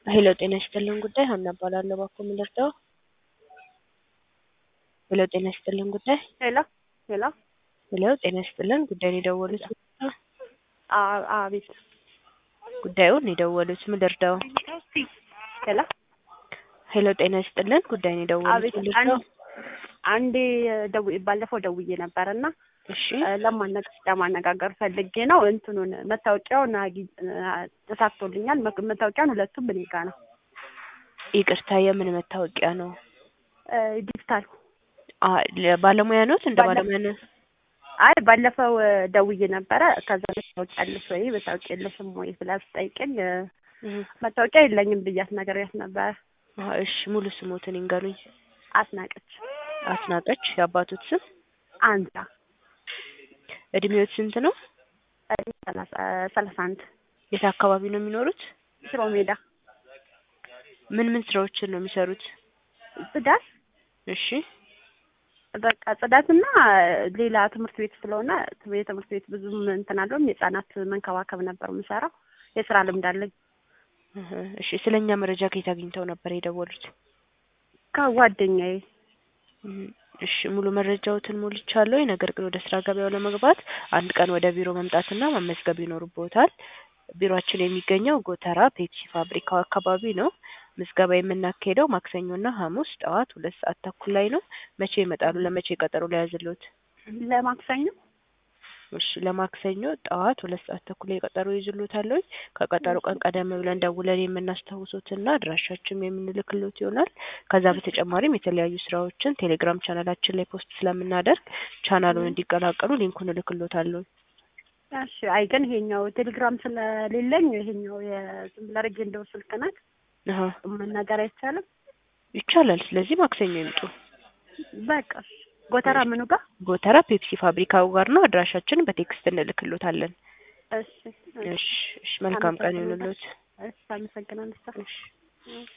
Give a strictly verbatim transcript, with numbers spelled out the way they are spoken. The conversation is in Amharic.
ሄሎ ጤና ይስጥልን ጉዳይ ሀና እባላለሁ። እባክዎ ምን ልርዳዎ? ሄሎ ጤና ይስጥልን ጉዳይ ሄሎ ሄሎ ሄሎ ጤና ይስጥልን ጉዳዩን የደወሉት አ- አቤት ጉዳዩን የደወሉት ምን ልርዳዎ? ሄሎ ሄሎ ጤና ይስጥልን ጉዳዩን የደወሉት አቤት ምን ልርዳዎ? አንድ አንዴ ደው ባለፈው ደውዬ ነበርና እሺ ለማነቅ ለማነጋገር ፈልጌ ነው። እንትኑን መታወቂያውን አግኝ- ተሳክቶልኛል። መ- መታወቂያውን ሁለቱም እኔ ጋር ነው። ይቅርታ የምን መታወቂያ ነው? እ ዲጂታል አ ባለሙያ ነው እንደ ባለ- ባለሙያ ነው? አይ ባለፈው ደውዬ ነበረ። ከዛ መታወቂያ አለሽ ወይ መታወቂያ የለሽም ወይ ብላ ስጠይቀኝ መታወቂያ የለኝም ብያት ነግሬያት ነበረ። አ እሺ ሙሉ ስሞትን ይንገሩኝ። አስናቀች አስናቀች የአባቶት ስም? አንዛ እድሜዎት ስንት ነው? ሰላሳ ሰላሳ አንድ የት አካባቢ ነው የሚኖሩት? ሽሮ ሜዳ ምን ምን ስራዎችን ነው የሚሰሩት? ጽዳት እሺ በቃ ጽዳትና ሌላ ትምህርት ቤት ስለሆነ የትምህርት ቤት ብዙም እንትን አለውም የህፃናት መንከባከብ ነበር የምሰራው። የስራ ልምድ አለኝ። እህ እሺ ስለኛ መረጃ ከየት አግኝተው ነበር የደወሉት? ከጓደኛዬ። እም እሺ ሙሉ መረጃዎትን ሞልቻለሁ። ነገር ግን ወደ ስራ ገበያው ለመግባት አንድ ቀን ወደ ቢሮ መምጣትና መመዝገብ ይኖርብዎታል። ቢሮአችን የሚገኘው ጎተራ ፔፕሲ ፋብሪካው አካባቢ ነው። ምዝገባ የምናካሄደው ማክሰኞና ሐሙስ ጠዋት ሁለት ሰዓት ተኩል ላይ ነው። መቼ ይመጣሉ? ለመቼ ቀጠሮ ልያዝልዎት? ለማክሰኞ እሺ ለማክሰኞ ጠዋት ሁለት ሰዓት ተኩል ላይ ቀጠሮ ይይዝልዎታል። ከቀጠሮ ቀን ቀደም ብለን ደውለን የምናስታውሶትና አድራሻችንም የምንልክልዎት ይሆናል። ከዛ በተጨማሪም የተለያዩ ስራዎችን ቴሌግራም ቻናላችን ላይ ፖስት ስለምናደርግ ቻናሉን እንዲቀላቀሉ ሊንኩን እልክልዎታለሁ። እሺ አይ ግን ይሄኛው ቴሌግራም ስለሌለኝ ይሄኛው የዝም ብላ አድርጌ እንደው ስልክ ናት አሃ መናገር አይቻልም? ይቻላል። ስለዚህ ማክሰኞ ይምጡ። በቃ እሺ። ጎተራ ምኑ ጋር? ጎተራ ፔፕሲ ፋብሪካው ጋር ነው። አድራሻችንን በቴክስት እንልክልዎታለን። እሺ እሺ እሺ መልካም ቀን ይሁንልዎት። እሺ አመሰግናለሁ። እሺ